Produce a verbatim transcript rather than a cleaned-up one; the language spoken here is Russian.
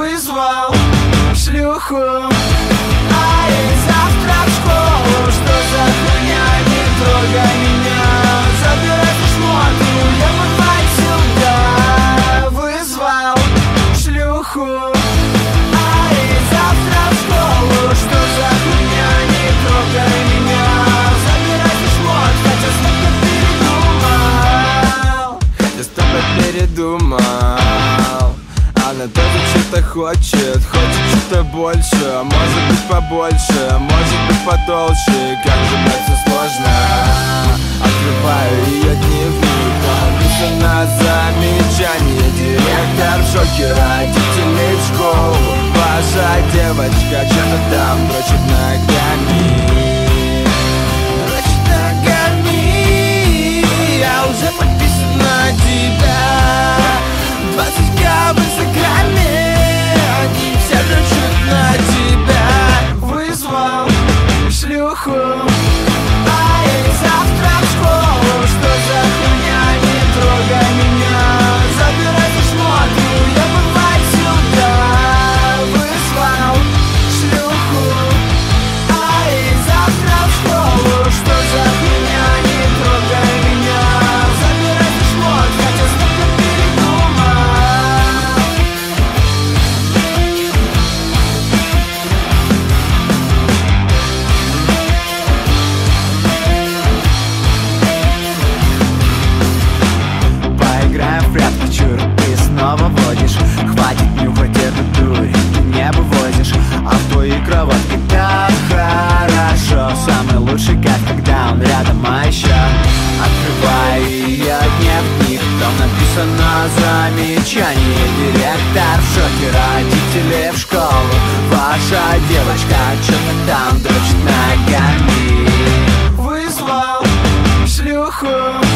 вызвал шлюху, а ей завтра в школу. Что за хуйня, не трогай меня, забирай шмотку, я попасть сюда. Вызвал шлюху, а ей завтра в школу. Что за хуйня, не трогай меня, забирай шмотку, хотя столько передумал, хотя столько передумал. Она тоже что-то хочет, хочет что-то больше, может быть побольше, может быть потолще. Как же, блядь, все сложно. Открываю ее дневник, написано замечание: директор в шоке, родителей в школу. Ваша девочка что-то там дрочит ногами, дрочит ногами. Я уже подписан на тебя, двадцать ка в инстаграме, они все дрочат на тебя. Вызвал шлюху, а ей завтра в школу. Что за хуйня, не трогай меня, забирай шмотку, я бывать сюда. Вызвал шлюху, а ей завтра в школу. Что за хуйня, не трогай меня, забирай шмотку, хотя столько передумал. Поиграем в прятки, чур, ты снова водишь. Хватит нюхать эту дурь, ты не вывозишь. А в твоей кроватке так хорошо. Самый лучший кайф, когда он рядом, а еще открывай ее дневник, там написано замечание: директор в шоке, родители в школу. Ваша девочка что-то там дрочит ногами. Вызвал шлюху,